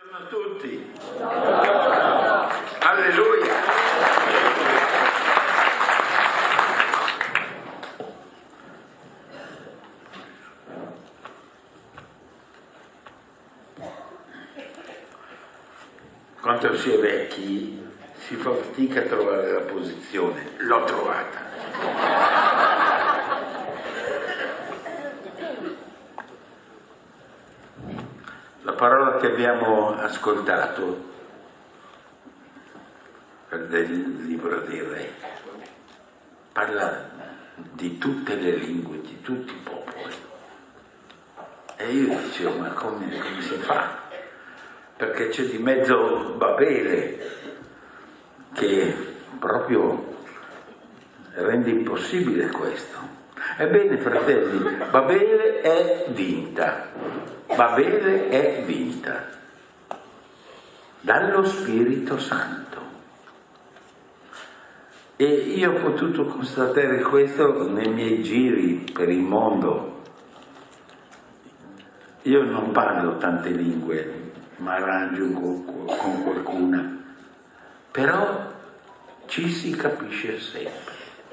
Buongiorno a tutti. Alleluia. Quando si è vecchi si fa fatica a trovare la posizione. L'ho trovata. La parola che abbiamo ascoltato del libro dei Re parla di tutte le lingue, di tutti i popoli. E io dicevo, ma come si fa? Perché c'è di mezzo Babele che proprio rende impossibile questo. Ebbene, fratelli, Babele è vinta. Babele è vinta dallo Spirito Santo. E io ho potuto constatare questo nei miei giri per il mondo. Io non parlo tante lingue, ma arrangio con qualcuna, però ci si capisce sempre.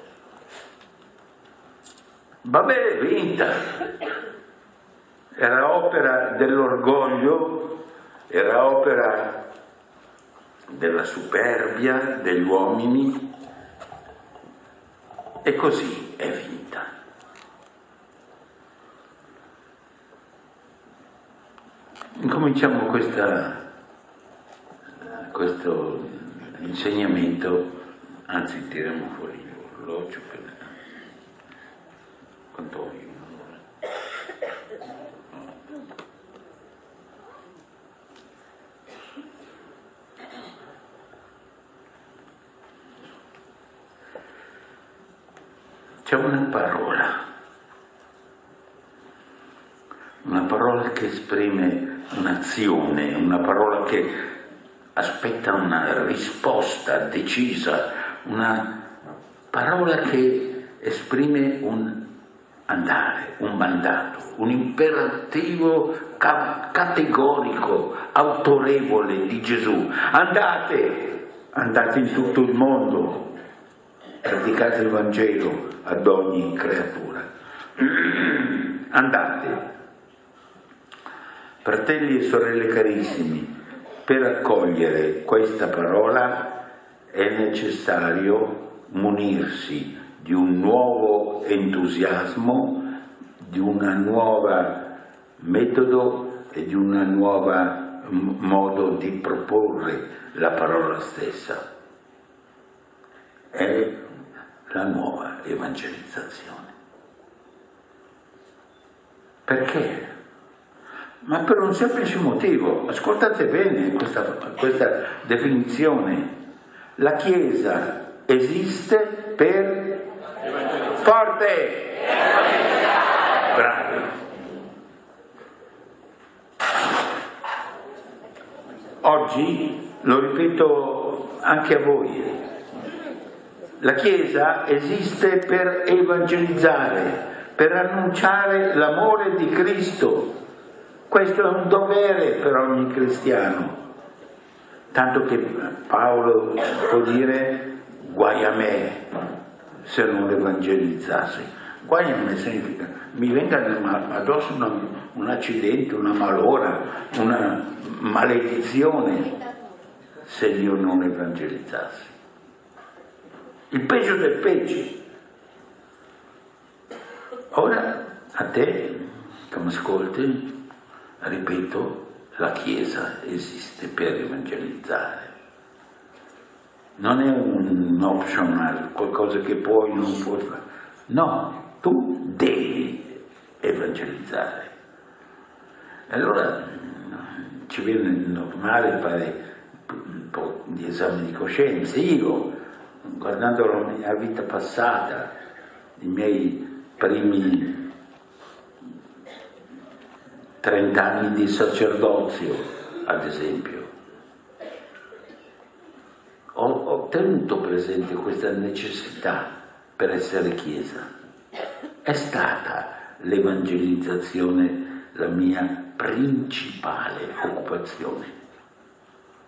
Babele è vinta. Era opera dell'orgoglio, era opera della superbia degli uomini, e così è vinta. Incominciamo questo insegnamento, anzi tiriamo fuori l'orologio per quanto voglio. C'è una parola che esprime un'azione, una parola che aspetta una risposta decisa, una parola che esprime un andare, un mandato, un imperativo categorico, autorevole di Gesù. Andate in tutto il mondo. Predicate il Vangelo ad ogni creatura. Andate. Fratelli e sorelle carissimi, per accogliere questa parola è necessario munirsi di un nuovo entusiasmo, di una nuova metodo e di una nuova modo di proporre la parola stessa. È la nuova evangelizzazione. Perché? Ma per un semplice motivo. Ascoltate bene questa definizione. La Chiesa esiste per forte. Bravi. Oggi lo ripeto anche a voi. La Chiesa esiste per evangelizzare, per annunciare l'amore di Cristo. Questo è un dovere per ogni cristiano. Tanto che Paolo può dire: guai a me se non evangelizzassi. Guai a me significa mi venga addosso un accidente, una malora, una maledizione se io non evangelizzassi. Il peggio del peggio. Ora a te che mi ascolti, ripeto, la Chiesa esiste per evangelizzare. Non è un optional, qualcosa che puoi o non puoi fare. No, tu devi evangelizzare. E allora ci viene normale fare un po' di esame di coscienza. Io, guardando la mia vita passata, i miei primi 30 anni di sacerdozio, ad esempio, ho tenuto presente questa necessità per essere Chiesa. È stata l'evangelizzazione la mia principale occupazione.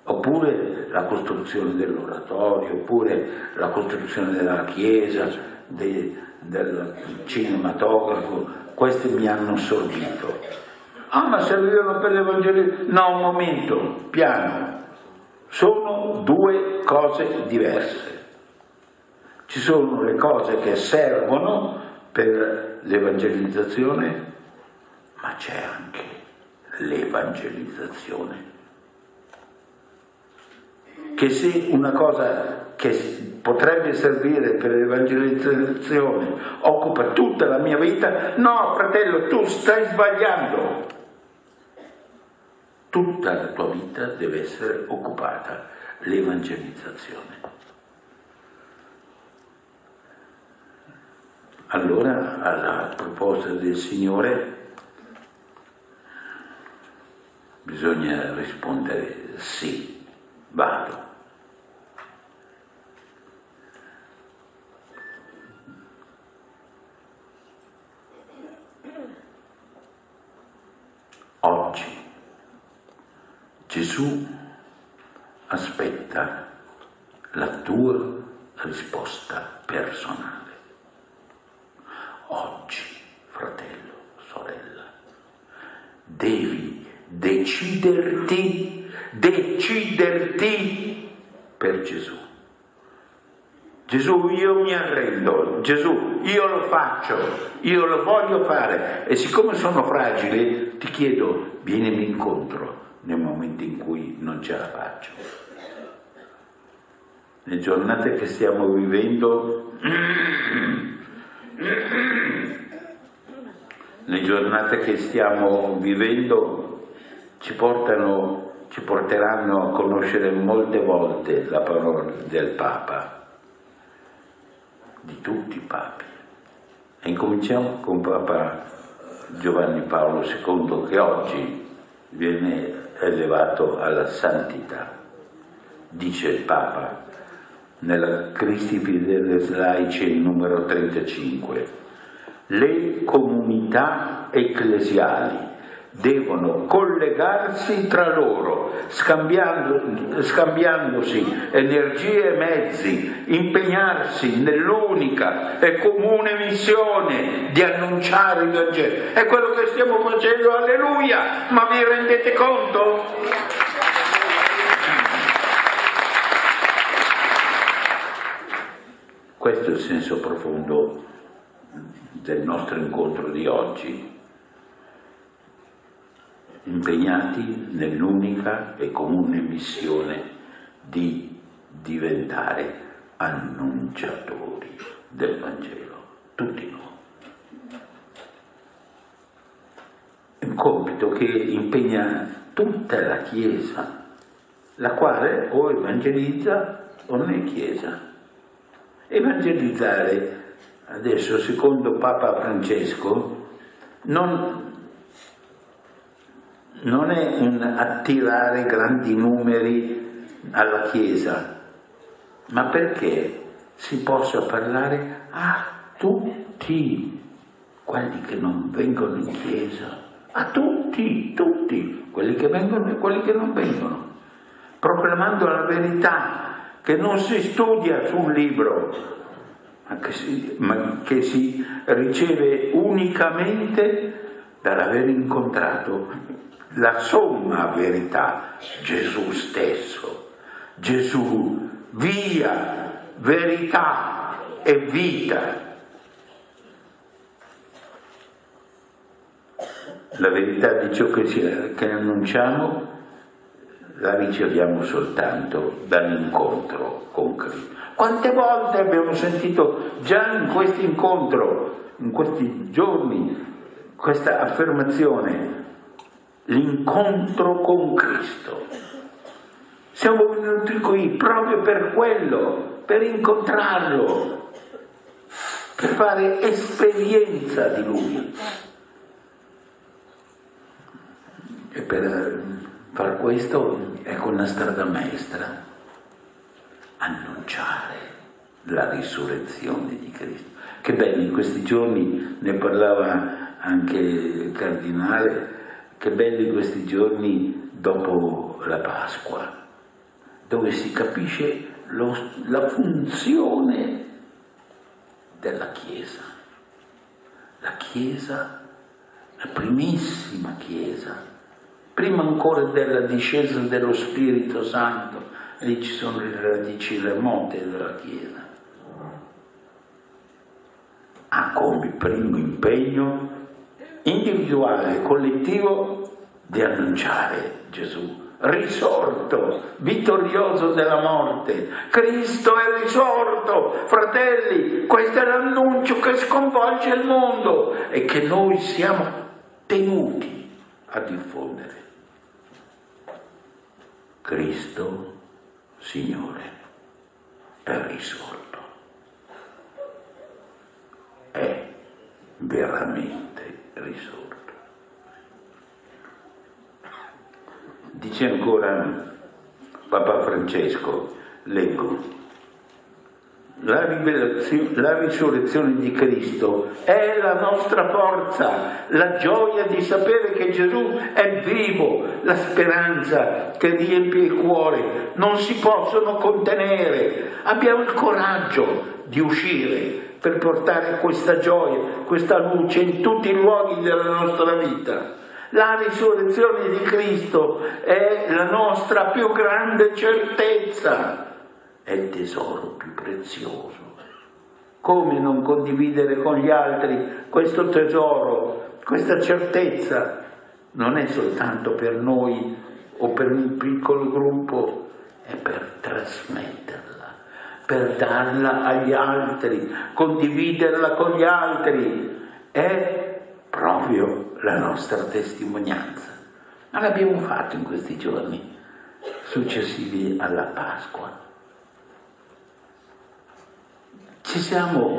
oppure la costruzione dell'oratorio, oppure la costruzione della chiesa, del cinematografo. Questi mi hanno assorbito. Ah, ma servivano per l'Evangelio? No, un momento, piano. Sono due cose diverse. Ci sono le cose che servono per l'evangelizzazione, ma c'è anche l'evangelizzazione. Che se una cosa che potrebbe servire per l'evangelizzazione occupa tutta la mia vita, no, fratello, tu stai sbagliando. Tutta la tua vita deve essere occupata l'evangelizzazione. Allora, alla proposta del Signore, bisogna rispondere sì, vado. Oggi Gesù aspetta la tua risposta personale. Oggi, fratello, sorella, devi deciderti per Gesù. Gesù, io mi arrendo, Gesù, io lo faccio, io lo voglio fare, e siccome sono fragile ti chiedo, vienimi incontro nel momento in cui non ce la faccio. Le giornate che stiamo vivendo, ci porteranno a conoscere molte volte la parola del Papa, di tutti i papi. E incominciamo con Papa Giovanni Paolo II, che oggi viene elevato alla santità. Dice il Papa nella Christi Fideles Laici numero 35: le comunità ecclesiali devono collegarsi tra loro, scambiandosi energie e mezzi, impegnarsi nell'unica e comune missione di annunciare il Vangelo. È quello che stiamo facendo, alleluia! Ma vi rendete conto? Questo è il senso profondo del nostro incontro di oggi. Impegnati nell'unica e comune missione di diventare annunciatori del Vangelo, tutti noi. È un compito che impegna tutta la Chiesa, la quale o evangelizza o non è Chiesa. Evangelizzare, adesso secondo Papa Francesco, non è un attirare grandi numeri alla Chiesa, ma perché si possa parlare a tutti quelli che non vengono in Chiesa, a tutti, quelli che vengono e quelli che non vengono, proclamando la verità che non si studia su un libro, ma che si riceve unicamente dall'aver incontrato la somma verità, Gesù stesso. Gesù, via, verità e vita. La verità di ciò che annunciamo la riceviamo soltanto dall'incontro con Cristo. Quante volte abbiamo sentito già in questo incontro, in questi giorni, questa affermazione: l'incontro con Cristo. Siamo venuti qui proprio per quello, per incontrarlo, per fare esperienza di Lui. E per far questo, ecco una strada maestra: annunciare la risurrezione di Cristo. Che bello, in questi giorni ne parlava anche il Cardinale, che belli questi giorni dopo la Pasqua, dove si capisce la funzione della Chiesa. La Chiesa, la primissima Chiesa, prima ancora della discesa dello Spirito Santo, lì ci sono le radici remote della Chiesa, ha come primo impegno individuale e collettivo di annunciare Gesù risorto, vittorioso della morte. Cristo è risorto, fratelli, questo è l'annuncio che sconvolge il mondo e che noi siamo tenuti a diffondere. Cristo, Signore, è risorto. È veramente risorto. Dice ancora Papa Francesco, leggo, la risurrezione di Cristo è la nostra forza, la gioia di sapere che Gesù è vivo, la speranza che riempie il cuore, non si possono contenere. Abbiamo il coraggio di uscire per portare questa gioia, questa luce in tutti i luoghi della nostra vita. La risurrezione di Cristo è la nostra più grande certezza, è il tesoro più prezioso. Come non condividere con gli altri questo tesoro, questa certezza? Non è soltanto per noi o per un piccolo gruppo, è per trasmetterla, per darla agli altri, condividerla con gli altri. È proprio la nostra testimonianza. Non l'abbiamo fatto in questi giorni successivi alla Pasqua. Ci siamo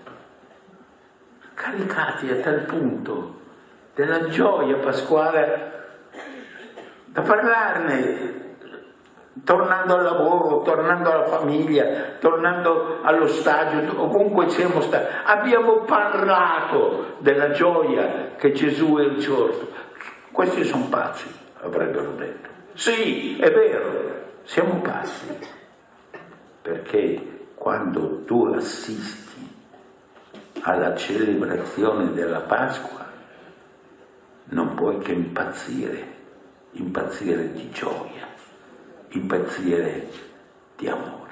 caricati a tal punto della gioia pasquale da parlarne, tornando al lavoro, tornando alla famiglia, tornando allo stadio, ovunque siamo stati. Abbiamo parlato della gioia che Gesù è risorto. Questi sono pazzi, avrebbero detto. Sì, è vero, siamo pazzi, perché quando tu assisti alla celebrazione della Pasqua non puoi che impazzire di gioia, impazzire di amore.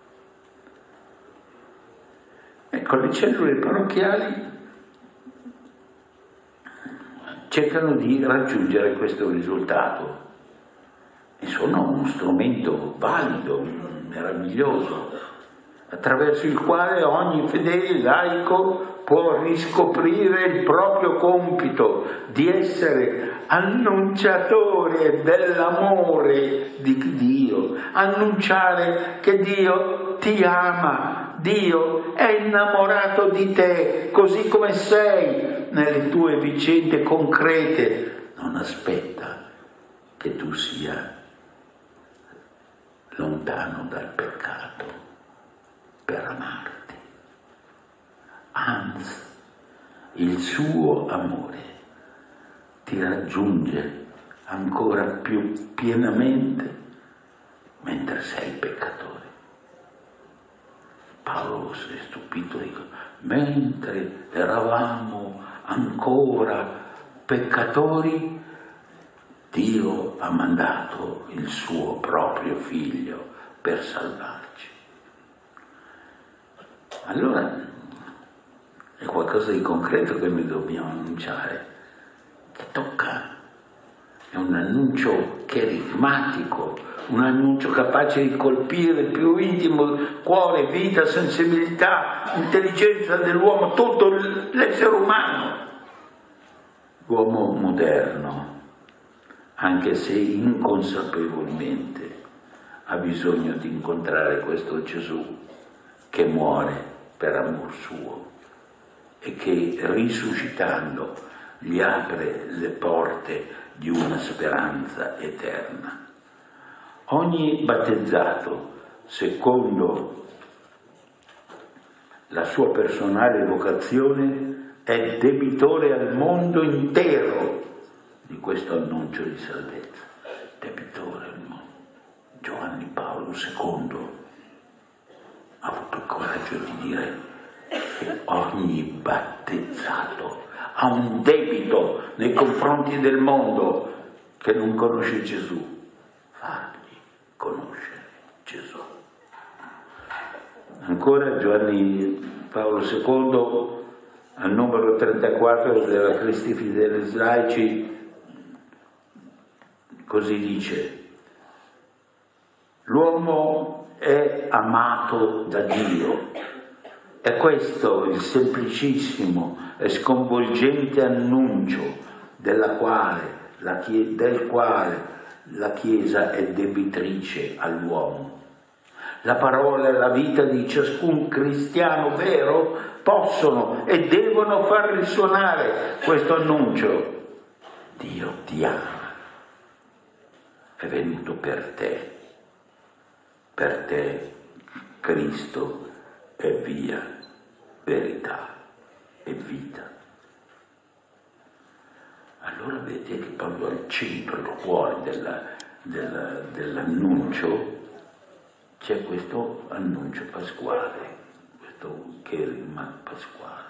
Ecco, le cellule parrocchiali cercano di raggiungere questo risultato e sono uno strumento valido, meraviglioso, attraverso il quale ogni fedele laico può riscoprire il proprio compito di essere annunciatore dell'amore di Dio, annunciare che Dio ti ama, Dio è innamorato di te così come sei nelle tue vicende concrete. Non aspetta che tu sia lontano dal peccato per amarti, anzi il suo amore ti raggiunge ancora più pienamente mentre sei peccatore. Paolo si è stupito, dico, mentre eravamo ancora peccatori, Dio ha mandato il suo proprio figlio per salvarci. Allora è qualcosa di concreto che noi dobbiamo annunciare, che tocca, è un annuncio carismatico, un annuncio capace di colpire il più intimo cuore, vita, sensibilità, intelligenza dell'uomo, tutto l'essere umano. L'uomo moderno, anche se inconsapevolmente, ha bisogno di incontrare questo Gesù che muore per amor suo e che risuscitando gli apre le porte di una speranza eterna. Ogni battezzato, secondo la sua personale vocazione, è debitore al mondo intero di questo annuncio di salvezza. Debitore al mondo. Giovanni Paolo II ha avuto il coraggio di dire che ogni battezzato ha un debito nei confronti del mondo che non conosce Gesù. Fargli conoscere Gesù. Ancora Giovanni Paolo II, al numero 34 della Cristi Fidelis Laici, così dice: l'uomo è amato da Dio. È questo il semplicissimo e sconvolgente annuncio del quale la Chiesa è debitrice all'uomo. La parola e la vita di ciascun cristiano vero possono e devono far risuonare questo annuncio. Dio ti ama, è venuto per te Cristo è via, verità e vita. Allora vedete che proprio al centro, al cuore dell'annuncio c'è questo annuncio pasquale, questo cherigma pasquale.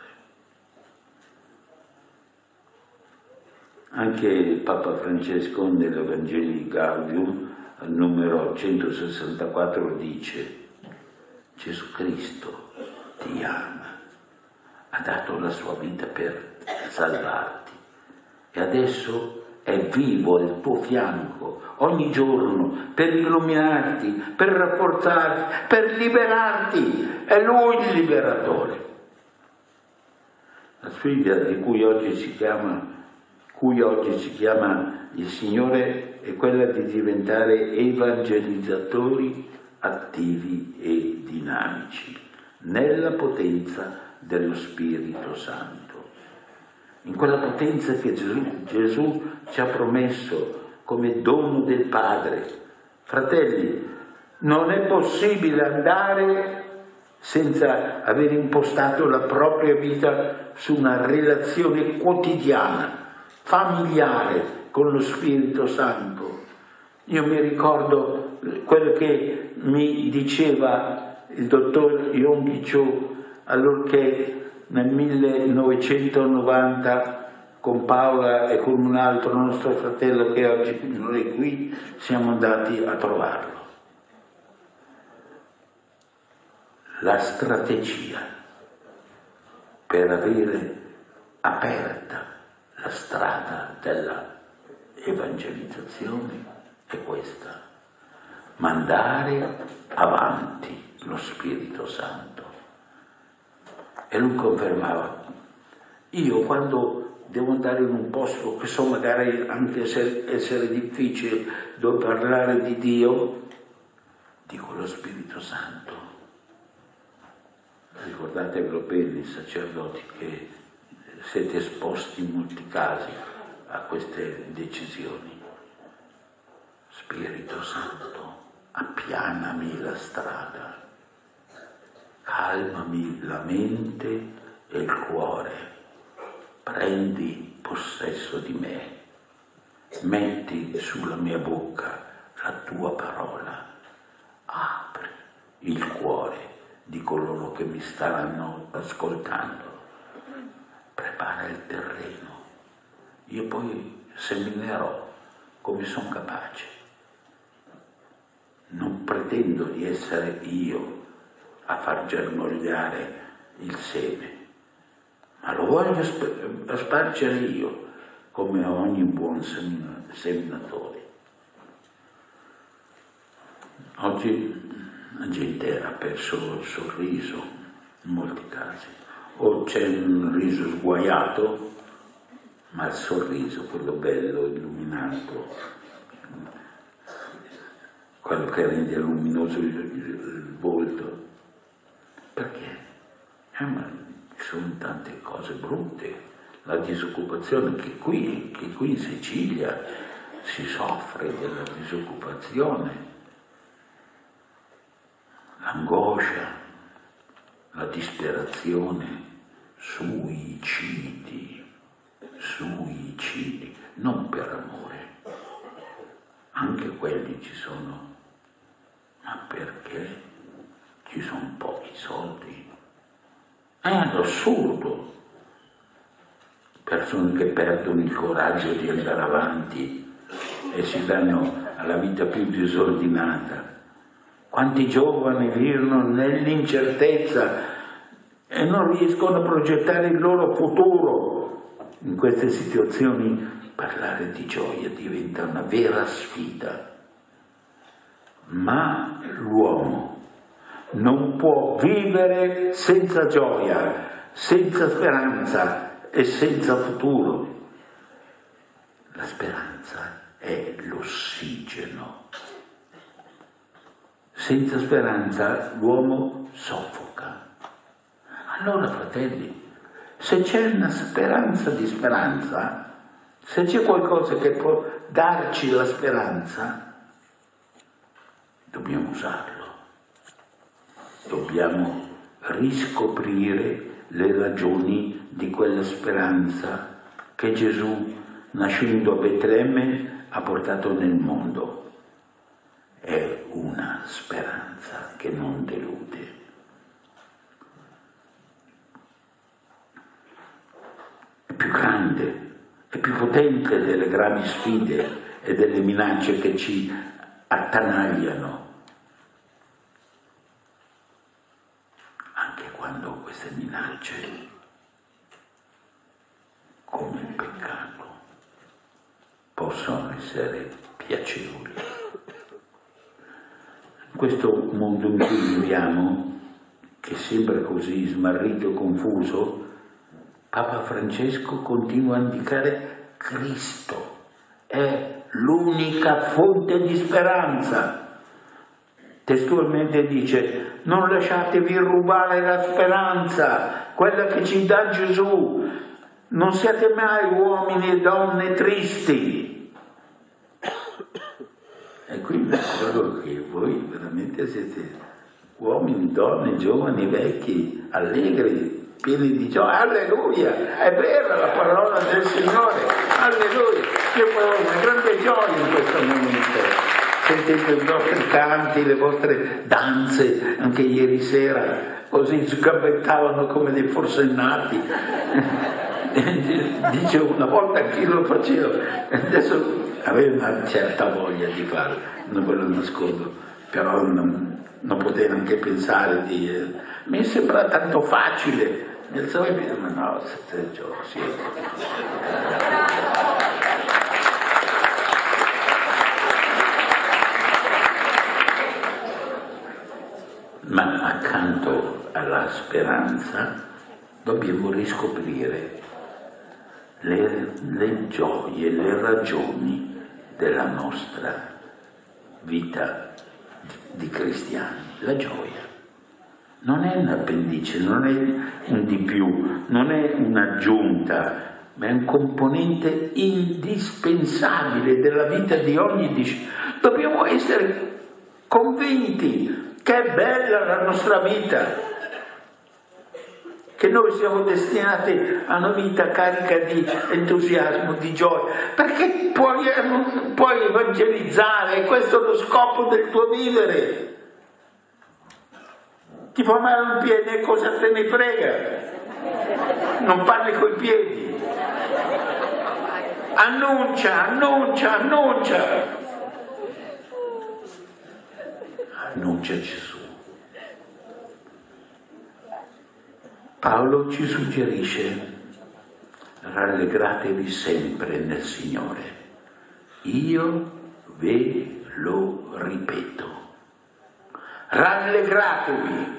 Anche Papa Francesco nell'Evangelii Gaudium, al numero 164, dice: Gesù Cristo ti ama, ha dato la sua vita per salvarti e adesso è vivo al tuo fianco ogni giorno per illuminarti, per rafforzarti, per liberarti. È Lui il liberatore. La sfida di cui oggi si chiama il Signore è quella di diventare evangelizzatori attivi e dinamici nella potenza dello Spirito Santo, in quella potenza che Gesù ci ha promesso come dono del Padre. Fratelli, non è possibile andare senza aver impostato la propria vita su una relazione quotidiana, familiare con lo Spirito Santo. Io mi ricordo quello che mi diceva il dottor Yonggi Cho allorché nel 1990 con Paola e con un altro nostro fratello che oggi non è qui, siamo andati a trovarlo. La strategia per avere aperta la strada della evangelizzazione è questa: mandare avanti lo Spirito Santo. E lui confermava: io quando devo andare in un posto che so magari anche essere difficile, devo parlare di Dio, dico lo Spirito Santo. Ricordatevelo bene, i sacerdoti, che siete esposti in molti casi a queste decisioni. Spirito Santo, appianami la strada, calmami la mente e il cuore, prendi possesso di me, metti sulla mia bocca la tua parola, apri il cuore di coloro che mi staranno ascoltando, prepara il terreno, io poi seminerò come sono capace. Non pretendo di essere io a far germogliare il seme, ma lo voglio spargere io, come ogni buon seminatore. Oggi la gente ha perso il sorriso, in molti casi, o c'è un riso sguaiato, ma il sorriso, quello bello, illuminato, quello che rende luminoso il volto. Perché? Ma ci sono tante cose brutte, la disoccupazione, che qui in Sicilia si soffre della disoccupazione, l'angoscia, la disperazione, suicidi, non per amore, anche quelli ci sono, ma per È assurdo. Persone che perdono il coraggio di andare avanti e si danno alla vita più disordinata. Quanti giovani vivono nell'incertezza e non riescono a progettare il loro futuro. In queste situazioni parlare di gioia diventa una vera sfida. Ma l'uomo non può vivere senza gioia, senza speranza e senza futuro. La speranza è l'ossigeno. Senza speranza l'uomo soffoca. Allora, fratelli, se c'è una speranza di speranza, se c'è qualcosa che può darci la speranza, dobbiamo usarlo. Dobbiamo riscoprire le ragioni di quella speranza che Gesù, nascendo a Betlemme, ha portato nel mondo. È una speranza che non delude. È più grande, è più potente delle gravi sfide e delle minacce che ci attanagliano. Anche quando queste minacce, come il peccato, possono essere piacevoli. In questo mondo in cui viviamo, che sembra così smarrito e confuso, Papa Francesco continua a indicare Cristo. È l'unica fonte di speranza. Testualmente dice: non lasciatevi rubare la speranza, quella che ci dà Gesù. Non siate mai uomini e donne tristi. E qui mi ricordo che voi veramente siete uomini, donne, giovani, vecchi, allegri, pieni di gioia. Alleluia! È vera la parola del Signore. Alleluia! Io provo una grande gioia in questo momento. Sentite i vostri canti, le vostre danze, anche ieri sera, così sgambettavano come dei forsennati. Dicevo, una volta anch'io lo facevo, adesso avevo una certa voglia di farlo, non ve lo nascondo, però non potevo neanche pensare di... mi sembra tanto facile, nel solito, ma no, sì. Ma accanto alla speranza dobbiamo riscoprire le gioie, le ragioni della nostra vita di cristiani. La gioia non è un appendice, non è un di più, non è un'aggiunta, ma è un componente indispensabile della vita di ogni discepolo. Dobbiamo essere convinti che è bella la nostra vita, che noi siamo destinati a una vita carica di entusiasmo, di gioia, perché puoi evangelizzare, e questo è lo scopo del tuo vivere. Ti fa male un piede, cosa te ne frega? Non parli coi piedi. Annuncia. Annuncia Gesù. Paolo ci suggerisce: rallegratevi sempre nel Signore. Io ve lo ripeto. Rallegratevi.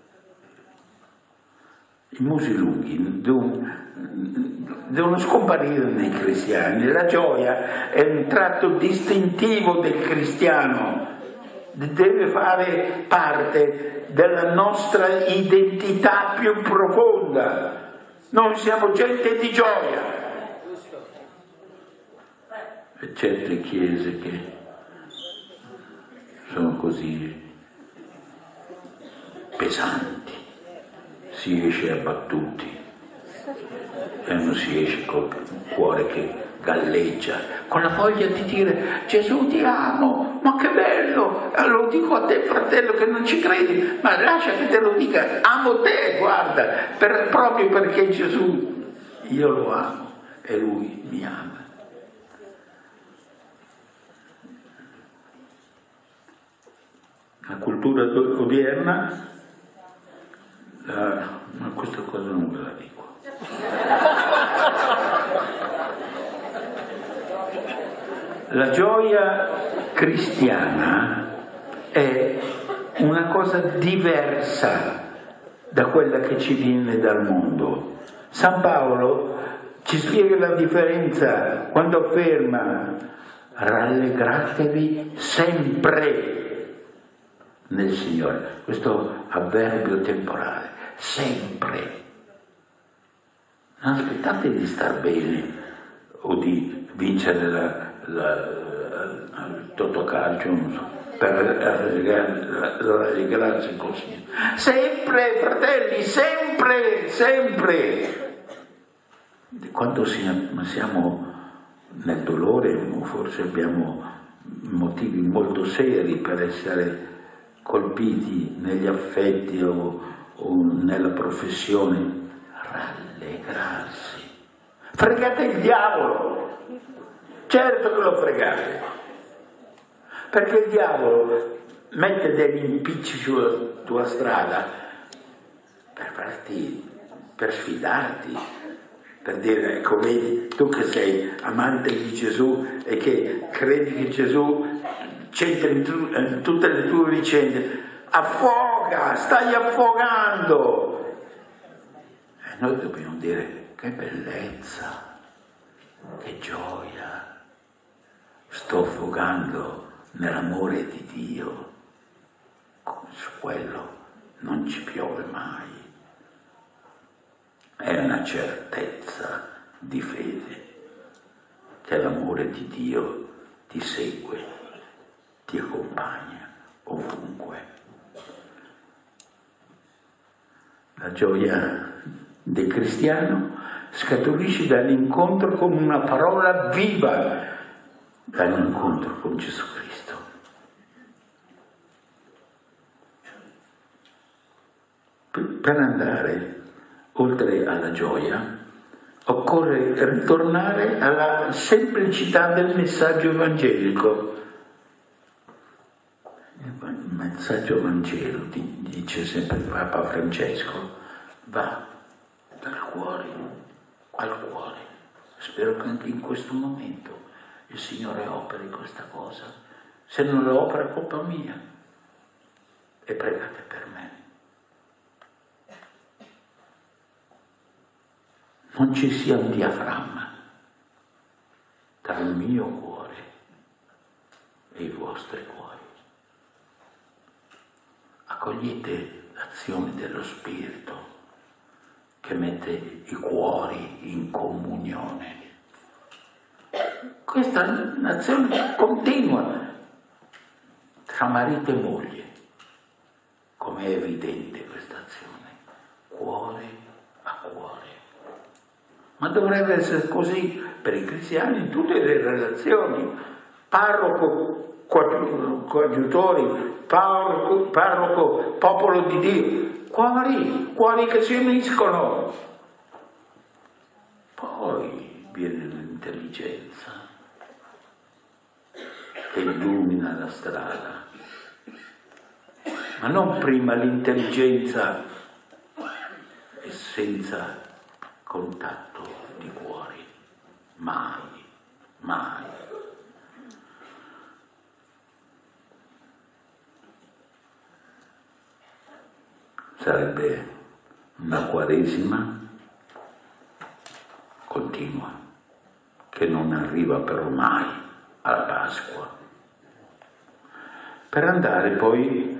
I musi lunghi devono scomparire nei cristiani. La gioia è un tratto distintivo del cristiano, deve fare parte della nostra identità più profonda. Noi siamo gente di gioia. E certe chiese che sono così pesanti, si esce abbattuti, e non si esce col cuore che galleggia, con la voglia di dire Gesù ti amo, ma che bello, lo dico a te fratello che non ci credi, ma lascia che te lo dica, amo te, guarda, proprio perché Gesù, io lo amo e lui mi ama. La cultura odierna, ma questa cosa non ve la dico. La gioia cristiana è una cosa diversa da quella che ci viene dal mondo. San Paolo ci spiega la differenza quando afferma rallegratevi sempre nel Signore, questo avverbio temporale, sempre. Non aspettate di star bene o di vincere il Totocalcio, non so, per rallegrarsi così. Sempre, fratelli, sempre, sempre. Quando siamo nel dolore, forse abbiamo motivi molto seri per essere colpiti negli affetti o nella professione, rallegrarsi. Fregate il diavolo, certo che lo fregate, perché il diavolo mette degli impicci sulla tua strada per sfidarti, per dire, ecco, vedi, tu che sei amante di Gesù e che credi che Gesù c'entra in tutte le tue vicende, affoga, stai affogando. E noi dobbiamo dire, che bellezza, che gioia, sto affogando nell'amore di Dio, su quello non ci piove mai. È una certezza di fede che l'amore di Dio ti segue, ti accompagna ovunque. La gioia del cristiano scaturisce dall'incontro con una parola viva, dall'incontro con Gesù Cristo. Per andare oltre alla gioia occorre ritornare alla semplicità del messaggio evangelico. Il messaggio evangelico, dice sempre il Papa Francesco, va dal cuore al cuore. Spero che anche in questo momento il Signore operi questa cosa. Se non lo opera è colpa mia. E pregate per me. Non ci sia un diaframma tra il mio cuore e i vostri cuori. Accogliete l'azione dello Spirito che mette i cuori in comunione. Questa è un'azione continua tra marito e moglie. Com'è evidente questa azione? Cuore a cuore. Ma dovrebbe essere così per i cristiani in tutte le relazioni. Parroco, coadiutori, parroco, popolo di Dio, cuori che si uniscono. Poi viene l'intelligenza che illumina la strada. Ma non prima l'intelligenza e senza contatto di cuori, mai, mai. Sarebbe una Quaresima continua, che non arriva però mai alla Pasqua. Per andare poi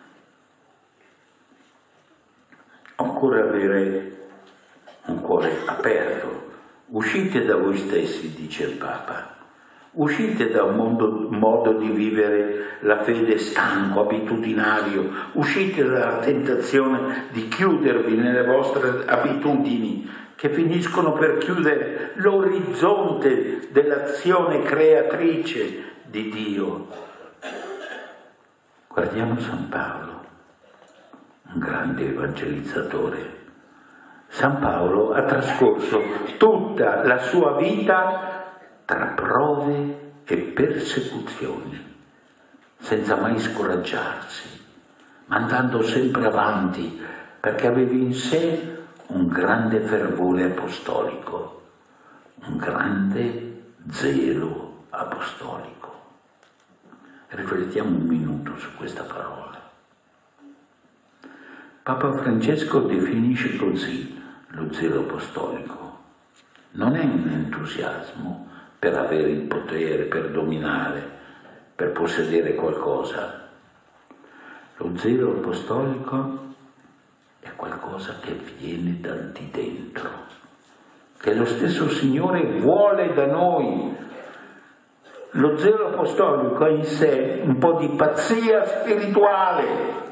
occorre avere un cuore aperto. Uscite da voi stessi, dice il Papa, uscite da un modo di vivere la fede stanco, abitudinario, uscite dalla tentazione di chiudervi nelle vostre abitudini, che finiscono per chiudere l'orizzonte dell'azione creatrice di Dio. Guardiamo San Paolo, un grande evangelizzatore. San Paolo ha trascorso tutta la sua vita tra prove e persecuzioni, senza mai scoraggiarsi, ma andando sempre avanti, perché aveva in sé un grande fervore apostolico, un grande zelo apostolico. Riflettiamo un minuto su questa parola. Papa Francesco definisce così lo zelo apostolico. Non è un entusiasmo per avere il potere, per dominare, per possedere qualcosa. Lo zelo apostolico è qualcosa che viene dal di dentro, che lo stesso Signore vuole da noi. Lo zelo apostolico ha in sé un po' di pazzia spirituale.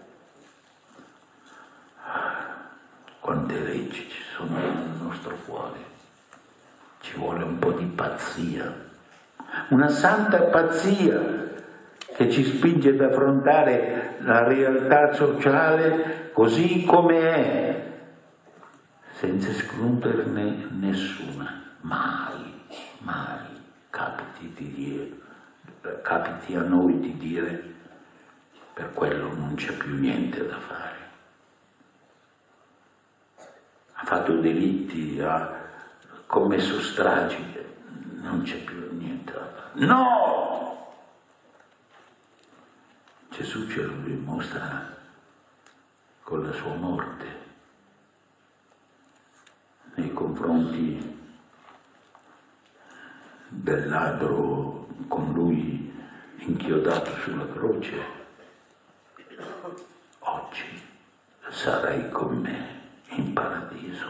Quante leggi ci sono nel nostro cuore, ci vuole un po' di pazzia, una santa pazzia che ci spinge ad affrontare la realtà sociale così come è, senza escluderne nessuna, mai, mai capiti a noi di dire per quello non c'è più niente da fare. Ha fatto delitti, ha commesso stragi, non c'è più niente da fare. No! Gesù ce lo dimostra con la sua morte nei confronti del ladro con lui inchiodato sulla croce. Oggi sarai con me in paradiso.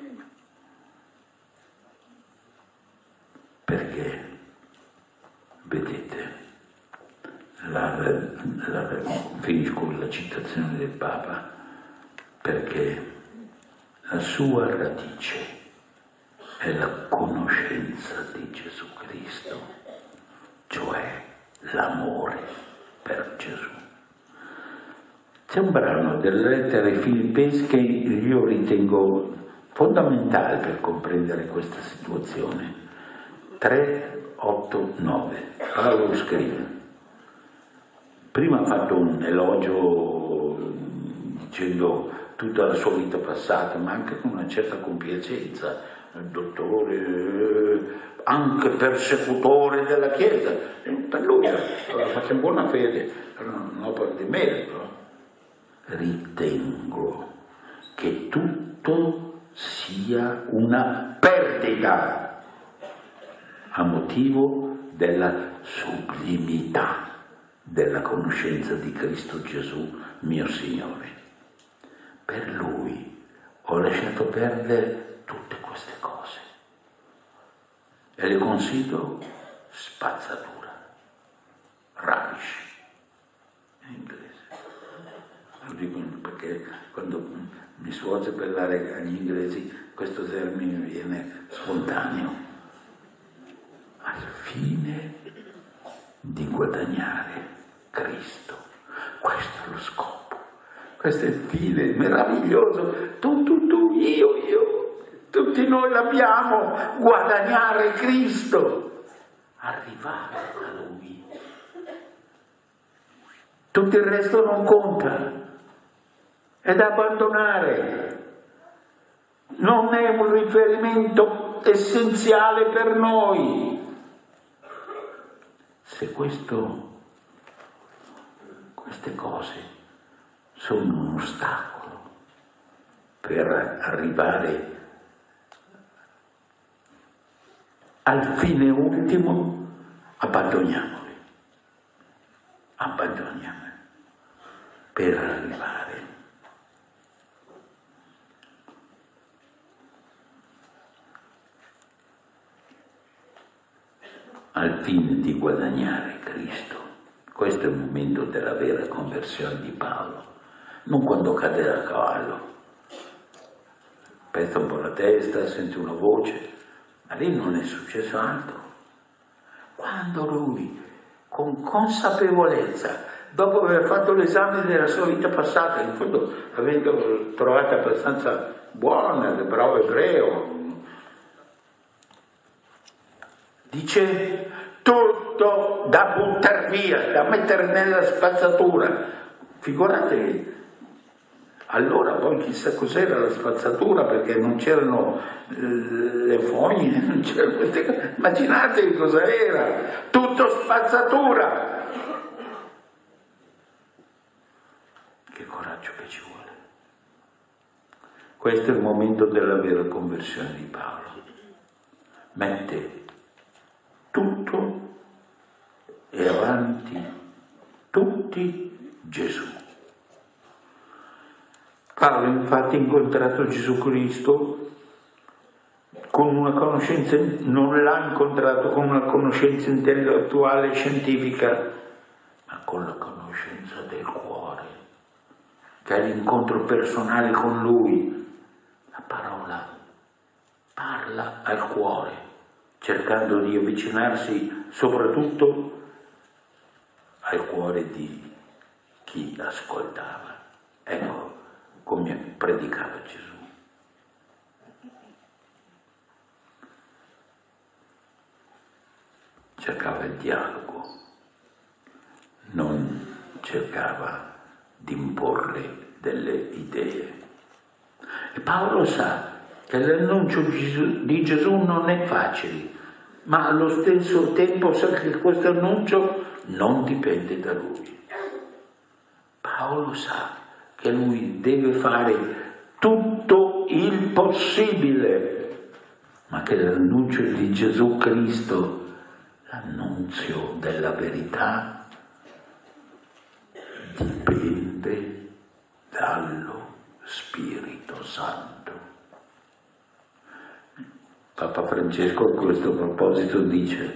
Perché, vedete, finisco con la citazione del Papa, perché la sua radice è la conoscenza di Gesù Cristo, cioè l'amore per Gesù. C'è un brano delle lettere ai Filippesi che io ritengo fondamentale per comprendere questa situazione. 3, 8, 9. Paolo scrive. Prima ha fatto un elogio dicendo tutta la sua vita passata, ma anche con una certa compiacenza, il dottore, anche persecutore della Chiesa. Per lui l'ha fatto in buona fede, un'opera di merito. Ritengo che tutto sia una perdita a motivo della sublimità della conoscenza di Cristo Gesù, mio Signore. Per Lui ho lasciato perdere tutte queste cose e le considero spazzatura, rubbish in inglese. Lo dico perché quando mi sforzio per parlare agli inglesi questo termine viene spontaneo. Al fine di guadagnare Cristo. Questo è lo scopo. Questo è il fine meraviglioso. Tu, io. Tutti noi l'abbiamo. Guadagnare Cristo. Arrivare a Lui. Tutto il resto non conta. È da abbandonare. Non è un riferimento essenziale per noi. Se queste cose sono un ostacolo per arrivare al fine ultimo, abbandoniamoli per arrivare al fine di guadagnare Cristo. Questo è il momento della vera conversione di Paolo, non quando cade da cavallo, pesta un po' la testa, sente una voce, ma lì non è successo altro. Quando lui, con consapevolezza, dopo aver fatto l'esame della sua vita passata, in fondo avendo trovato abbastanza buona le prove ebreo, dice tutto da buttare via, da mettere nella spazzatura. Figuratevi, allora poi chissà cos'era la spazzatura, perché non c'erano le fogne, non c'erano queste cose. Immaginatevi cosa era, tutto spazzatura. Che coraggio che ci vuole. Questo è il momento della vera conversione di Paolo. Mette tutto e avanti tutti Gesù. Paolo infatti ha incontrato Gesù Cristo con una conoscenza, non l'ha incontrato con una conoscenza intellettuale e scientifica, ma con la conoscenza del cuore, che è l'incontro personale con Lui. La parola parla al cuore, cercando di avvicinarsi soprattutto al cuore di chi ascoltava. Ecco come predicava Gesù. Cercava il dialogo, non cercava di imporre delle idee. E Paolo sa che l'annuncio di Gesù non è facile, ma allo stesso tempo sa che questo annuncio non dipende da lui. Paolo sa che lui deve fare tutto il possibile, ma che l'annuncio di Gesù Cristo, l'annunzio della verità, dipende dallo Spirito Santo. Papa Francesco a questo proposito dice: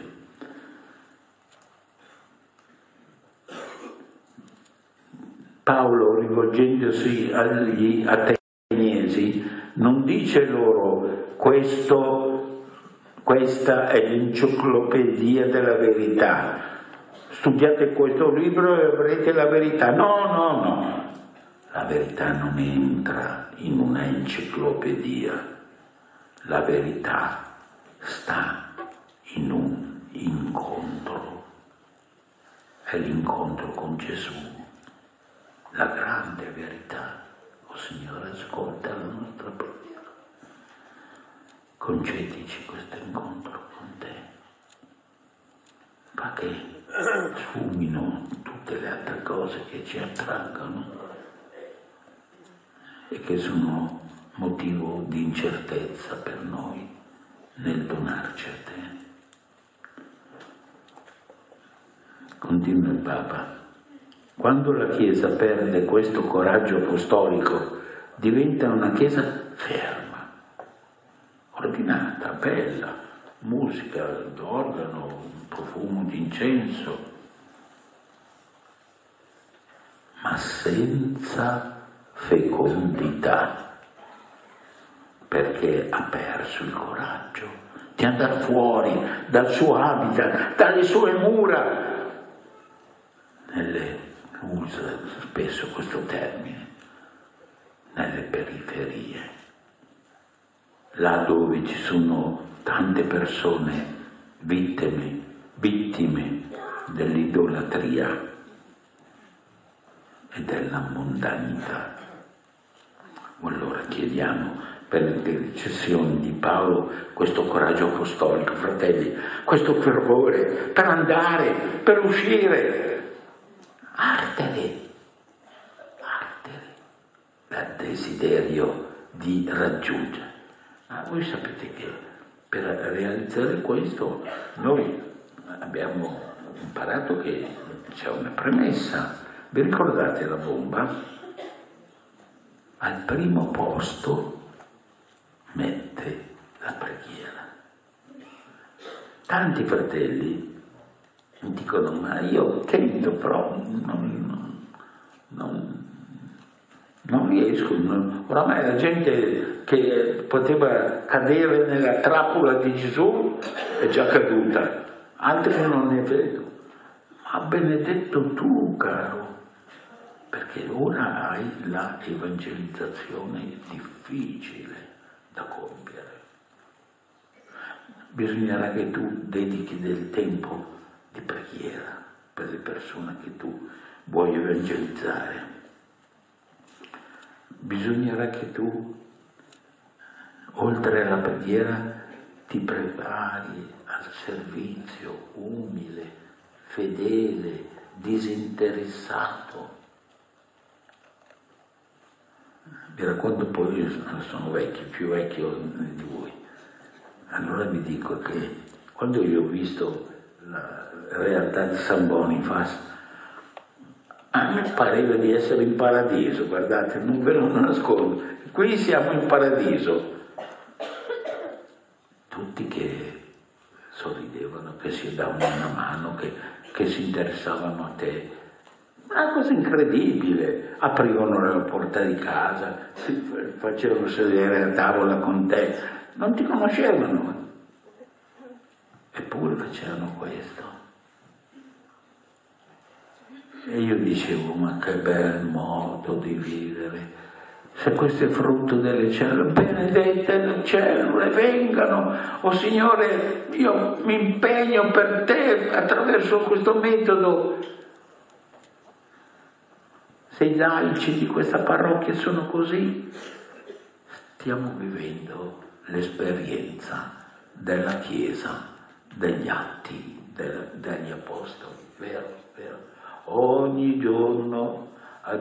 Paolo, rivolgendosi agli ateniesi, non dice loro questa è l'enciclopedia della verità, studiate questo libro e avrete la verità. No, la verità non entra in una enciclopedia, la verità sta in un incontro, è l'incontro con Gesù, la grande verità. Oh Signore, ascolta la nostra preghiera, concedici questo incontro con te, fa che sfumino tutte le altre cose che ci attraggono e che sono motivo di incertezza per noi nel donarci a te. Continua il Papa. Quando la Chiesa perde questo coraggio apostolico, diventa una Chiesa ferma, ordinata, bella, musica d'organo, profumo di incenso, ma senza fecondità, perché ha perso il coraggio di andare fuori dal suo habitat, dalle sue mura, usa spesso questo termine, nelle periferie, là dove ci sono tante persone vittime dell'idolatria e della mondanità. Allora chiediamo per l'intercessione di Paolo questo coraggio apostolico, fratelli, questo fervore per andare, per uscire, ardere dal desiderio di raggiungere. Ma voi sapete che per realizzare questo noi abbiamo imparato che c'è una premessa. Vi ricordate la bomba? Al primo posto mette la preghiera. Tanti fratelli non dicono: ma io tento, però non Non riescono. Oramai la gente che poteva cadere nella trappola di Gesù è già caduta, altri non ne vedo. Ma benedetto tu, caro, perché ora hai la evangelizzazione difficile da compiere. Bisognerà che tu dedichi del tempo di preghiera per le persone che tu vuoi evangelizzare. Bisognerà che tu, oltre alla preghiera, ti prepari al servizio umile, fedele, disinteressato. Vi racconto poi, io sono vecchio, più vecchio di voi. Allora vi dico che quando io ho visto la realtà di San Boniface, a me pareva di essere in paradiso, guardate, non ve lo nascondo. Qui siamo in paradiso. Tutti che sorridevano, che si davano una mano, che si interessavano a te. Una cosa incredibile. Aprivano la porta di casa, facevano sedere a tavola con te. Non ti conoscevano. Eppure facevano questo. E io dicevo, ma che bel modo di vivere, se questo è frutto delle cellule, benedette le cellule, vengano, oh Signore, io mi impegno per te attraverso questo metodo. Se i laici di questa parrocchia sono così, stiamo vivendo l'esperienza della Chiesa, degli atti, degli Apostoli, vero, vero? Ogni giorno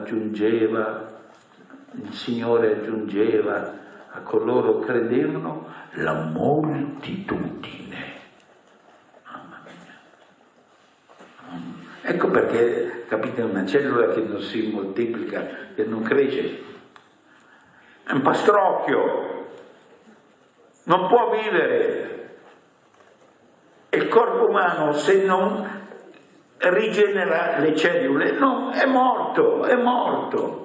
il Signore aggiungeva a coloro che credevano la moltitudine. Mamma mia. Ecco perché, capite, una cellula che non si moltiplica, che non cresce, è un pastrocchio, non può vivere. E il corpo umano, se non rigenera le cellule, no, è morto, è morto.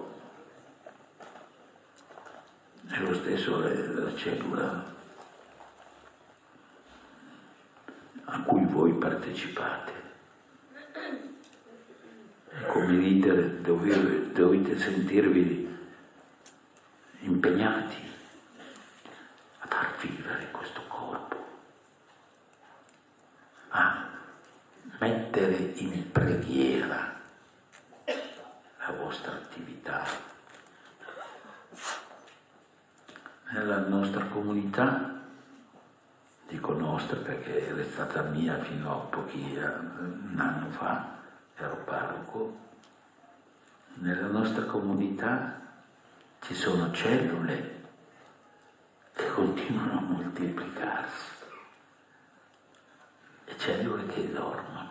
È lo stesso la cellula a cui voi partecipate. È come dite, dovete sentirvi impegnati a far vivere questo corpo, a mettere in preghiera la vostra attività. Nella nostra comunità, dico nostra perché è stata mia fino a un anno fa, ero parroco, nella nostra comunità ci sono cellule che continuano a moltiplicarsi e cellule che dormono.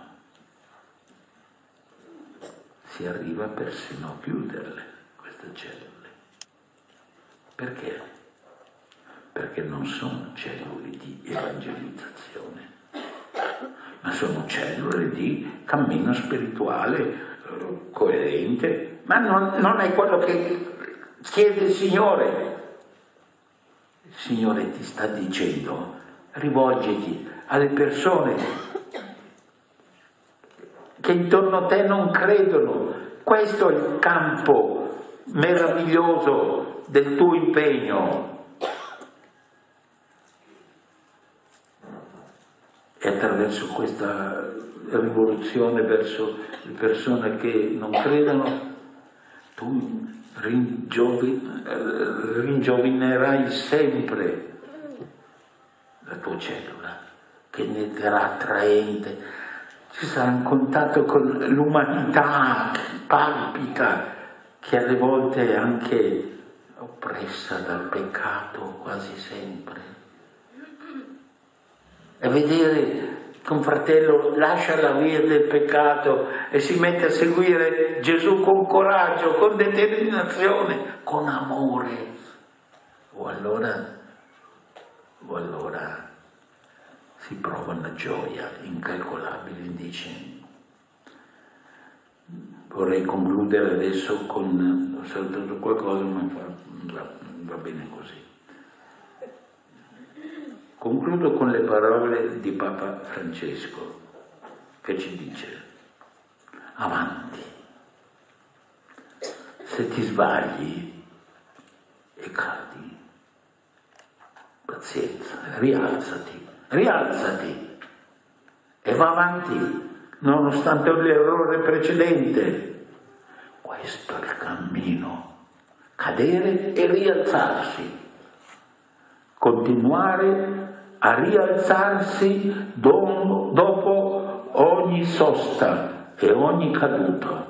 Si arriva persino a chiuderle, queste cellule. Perché? Perché non sono cellule di evangelizzazione, ma sono cellule di cammino spirituale coerente, ma non è quello che chiede il Signore. Il Signore ti sta dicendo, rivolgiti alle persone che intorno a te non credono. Questo è il campo meraviglioso del tuo impegno. E attraverso questa rivoluzione verso le persone che non credono, tu ringiovinerai sempre la tua cellula, che diventerà attraente, ci sarà un contatto con l'umanità che palpita, che alle volte è anche oppressa dal peccato, quasi sempre. E vedere che un fratello lascia la via del peccato e si mette a seguire Gesù con coraggio, con determinazione, con amore. O allora si prova una gioia incalcolabile, dice. vorrei concludere adesso con, ho saltato qualcosa, ma va bene così. Concludo con le parole di Papa Francesco, che ci dice: avanti, se ti sbagli e cadi, pazienza, rialzati e va avanti nonostante l'errore precedente. Questo è il cammino, cadere e rialzarsi, continuare a rialzarsi dopo ogni sosta e ogni caduta.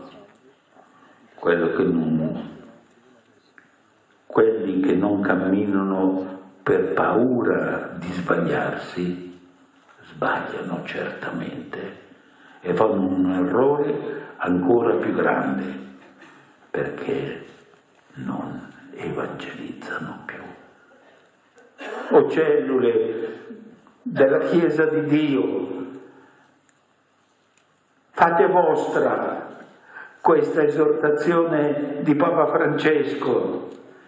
Quelli che non camminano per paura di sbagliarsi, sbagliano certamente e fanno un errore ancora più grande, perché non evangelizzano più. O cellule della Chiesa di Dio, fate vostra questa esortazione di Papa Francesco,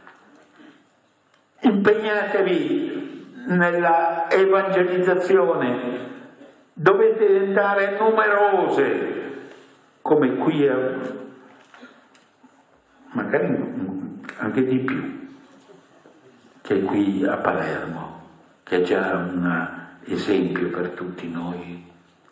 impegnatevi nella evangelizzazione, dovete diventare numerose, come qui, magari anche di più, che qui a Palermo, che è già un esempio per tutti noi.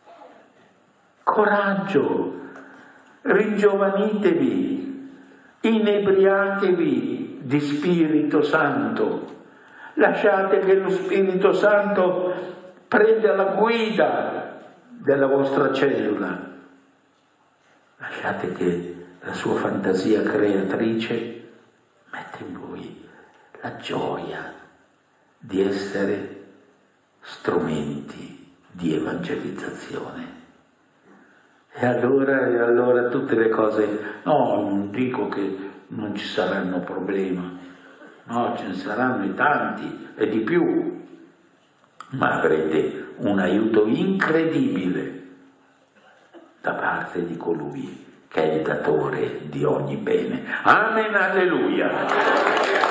Coraggio, ringiovanitevi, inebriatevi di Spirito Santo, lasciate che lo Spirito Santo prenda la guida della vostra cellula, lasciate che la sua fantasia creatrice metta in voi la gioia di essere strumenti di evangelizzazione. E allora tutte le cose, no, non dico che non ci saranno problemi, no, ce ne saranno i tanti e di più, ma avrete un aiuto incredibile da parte di colui che è il datore di ogni bene. Amen, alleluia!